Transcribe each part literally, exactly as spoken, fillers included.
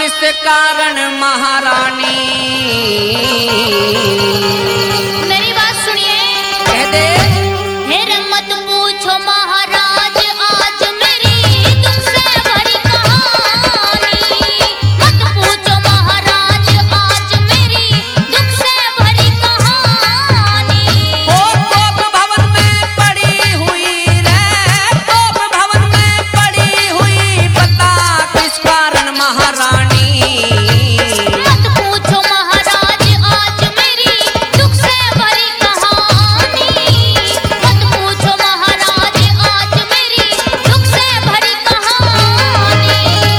किस कारण महारानी। मेरी बात सुनिए। कह दे। फिर मत पूछो महाराज आज मेरी दुख से भरी कहानी। मत पूछो महाराज आज मेरी दुख से भरी कहानी। ओ तोप भवन में पड़ी हुई रे, तोप भवन में पड़ी हुई, बता किस कारण महारानी। मत पूछो महाराज आज मेरी दुख से भरी कहानी। मत पूछो महाराज आज मेरी दुख से भरी कहानी।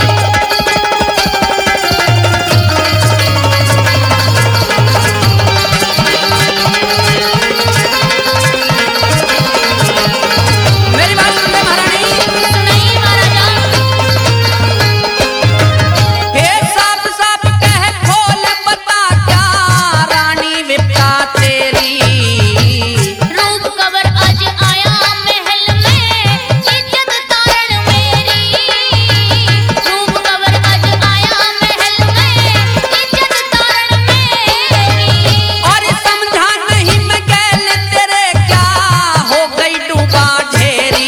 मेरी बात सुन ले महारानी। नहीं महाराजा। हे साफ साफ कह खोल बता क्या रानी विपदा तेरी। रूप कवर आज आया महल में इज्जत तारण मेरी। रूप कवर आज आया महल में इज्जत तारण मेरी। और समझा नहीं मैं गैल तेरे क्या हो गई डूबा ढेरी।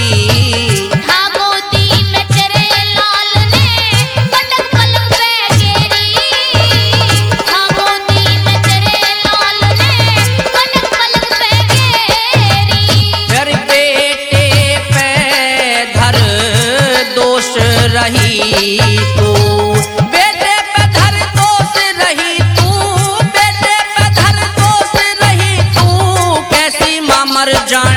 भागोती में तेरे लाल ने पटक पलंग पे घेरी। भागोती में तेरे लाल ने पटक पलंग पे घेरी। फिर बेटे पे धर दोष रही तू, बेटे पे धर दोष रही तू, बेटे पे धर दोष रही तू, कैसी मां मर जाए